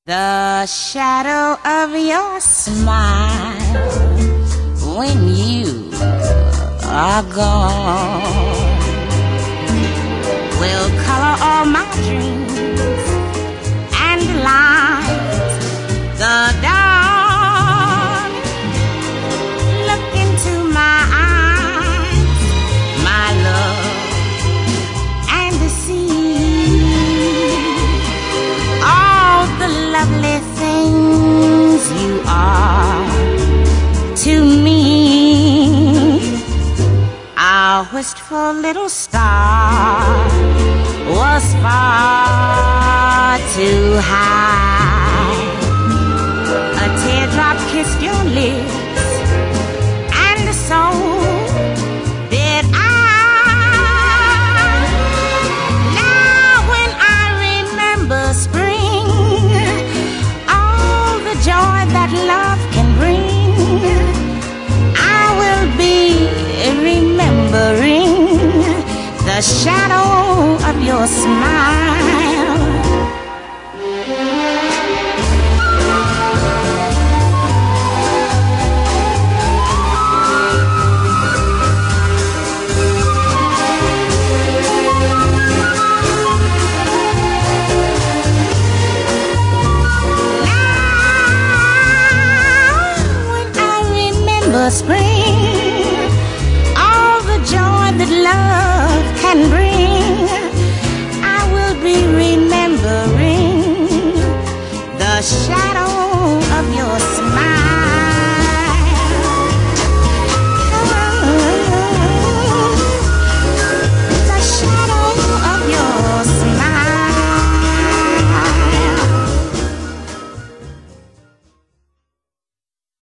The shadow of your smile when you are gone will color all my dreams and light the dawn. Look into my eyes, my love, and see all the lovely things you are to me. Our wistful little star was far too high. A teardrop kissed your lips, and so did I. Now when I remember spring, all the joy that love can bring, I will be remembering the shadow of your smile. Now, when I remember spring,